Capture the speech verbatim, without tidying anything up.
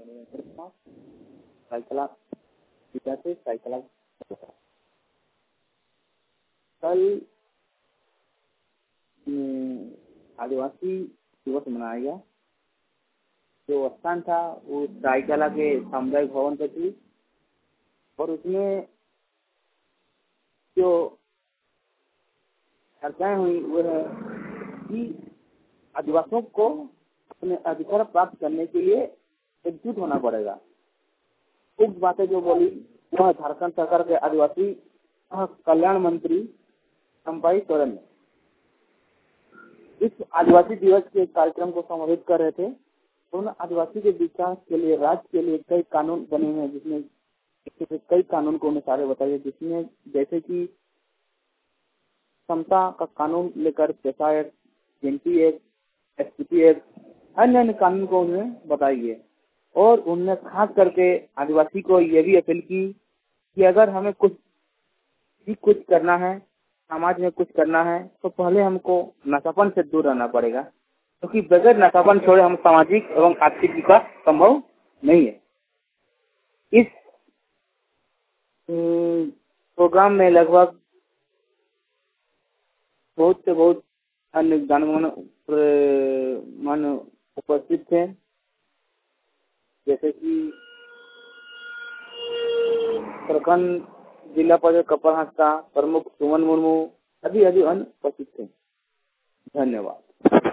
Cycle से cycle कल आदिवासी दिवस मनाया गया। जो स्थान था वो साइकिला के सामुदायिक भवन पे थी और उसमें जो चर्चाएं हुई वो है कि आदिवासियों को अपने अधिकार प्राप्त करने के लिए एकजुट होना पड़ेगा। कुछ बातें जो बोली वह झारखंड सरकार के आदिवासी कल्याण मंत्री चंपाई सोरेन ने इस आदिवासी दिवस के कार्यक्रम को संबोधित कर रहे थे। उन्होंने आदिवासी के विकास के लिए राज्य के लिए कई कानून बने हुए हैं, जिसमें कई कानून को उन्हें बताइए, जिसमें जैसे कि समता का कानून लेकर PESA act, NP act, SPT act, अन्य अन्य कानून को उन्हें बताइए। और उन्होंने खास करके आदिवासी को यह भी अपील की कि अगर हमें कुछ भी कुछ करना है, समाज में कुछ करना है, तो पहले हमको नशापन से दूर रहना पड़ेगा, क्योंकि तो बगैर नशापन छोड़े हम सामाजिक एवं आर्थिक विकास संभव नहीं है। इस प्रोग्राम में लगभग बहुत से बहुत अन्य गणमान्य उपस्थित थे, जैसे कि प्रखंड जिला परिषद कपर हंसता प्रमुख सुमन मुर्मू, अभी अभी अन्य उपस्थित थे। धन्यवाद।